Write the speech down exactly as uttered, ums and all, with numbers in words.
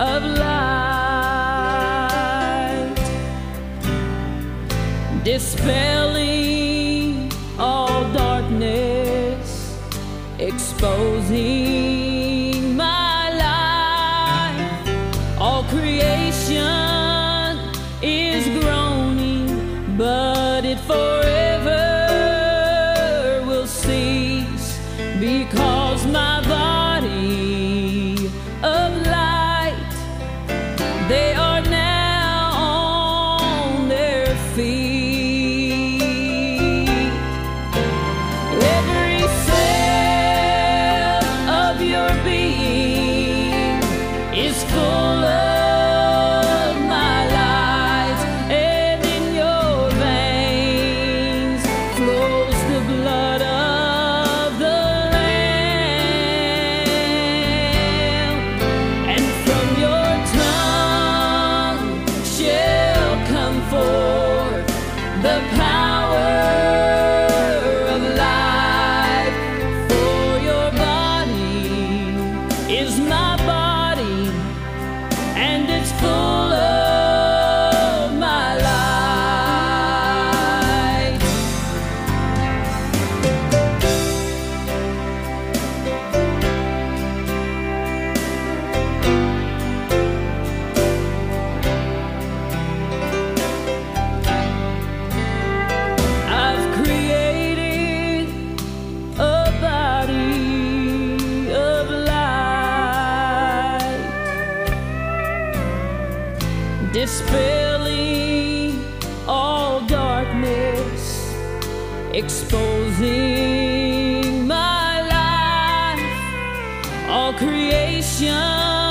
of light, dispelling all darkness, exposing my life. All creation is groaning, but it forever will cease, because my body of light, they are now on their feet. Every cell of your being is full of my light, and in your veins flows the blood of the Lamb, and from your tongue shall come forth the power of life. For your body is my body, and it's full of my light. I've created a body of light, dispelling all darkness, exposing my life. All creation